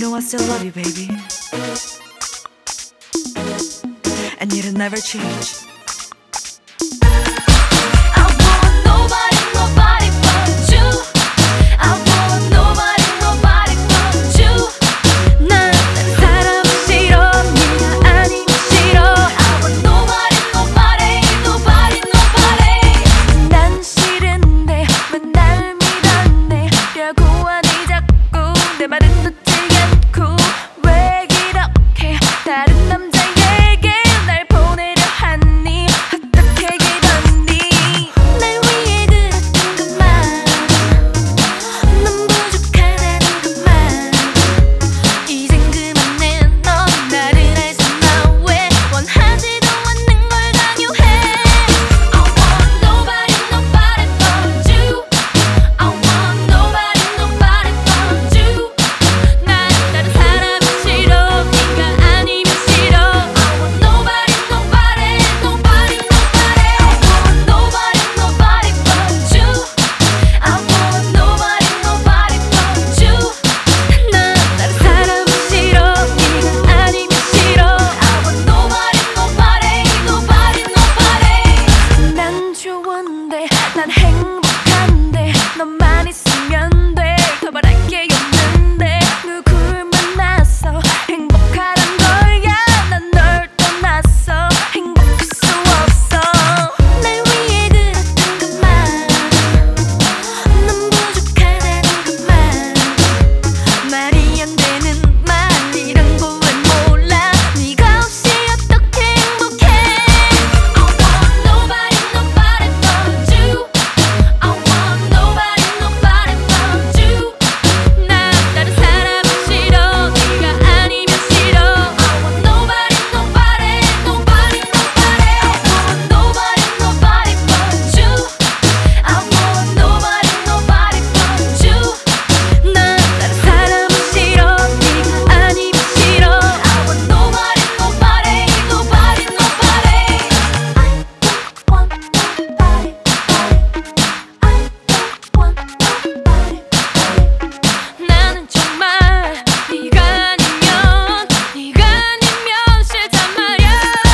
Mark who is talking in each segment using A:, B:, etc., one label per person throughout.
A: know I still love you, baby. And it'll never change.
B: 다른 남자에게 날 보내려 하니 어떻게 기다니 날 위해 그랬던 것만 넌 부족하다는 것만 이젠 그만해 넌 나를 알잖아 왜 원하지도 않는 걸 강요해 I want nobody nobody but you I want nobody nobody but you 난 다른 사람이 싫어 네가 아니면 난 행복한데 너만 있으면 돼 더 바랄 게 없는데 누굴 만나서 행복하단 거야 난 널 떠났어 행복할 수 없어 날 위해 그랬던 것만 넌 부족하다는 것만 말이 안 되는 말이란 걸 왜 몰라 네가 없이 어떻게 행복해 I want nobody nobody but you I want nobody nobody but you 난 다른 사람이 싫어 네가 아니면 싫어 I want nobody nobody nobody nobody I want nobody nobody but you I want nobody nobody but you 난 다른 사람이 싫어 네가 아니면 싫어 I want nobody nobody nobody nobody I don't want nobody 나는 정말 네가 아니면 싫단 말야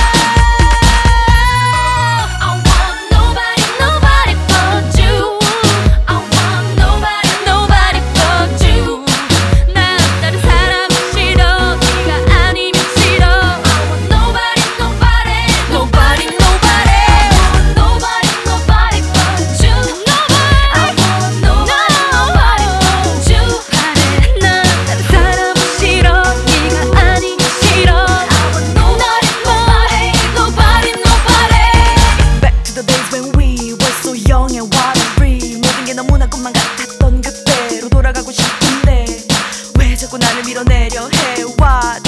B: I want nobody nobody but you I want nobody nobody but you 난 다른 사람이 싫어 네가 아니면 싫어 I want nobody nobody nobody nobody I want nobody nobody but you I want nobody nobody but you 난 다른 사람이 싫어 네가 아니면 싫어 I want nobody nobody nobody nobody
A: Back to the days when we were so young and watery 모든 게 너무나 꿈만 같았던 그때로 돌아가고 싶은데 왜 자꾸 나를 밀어내려 해 What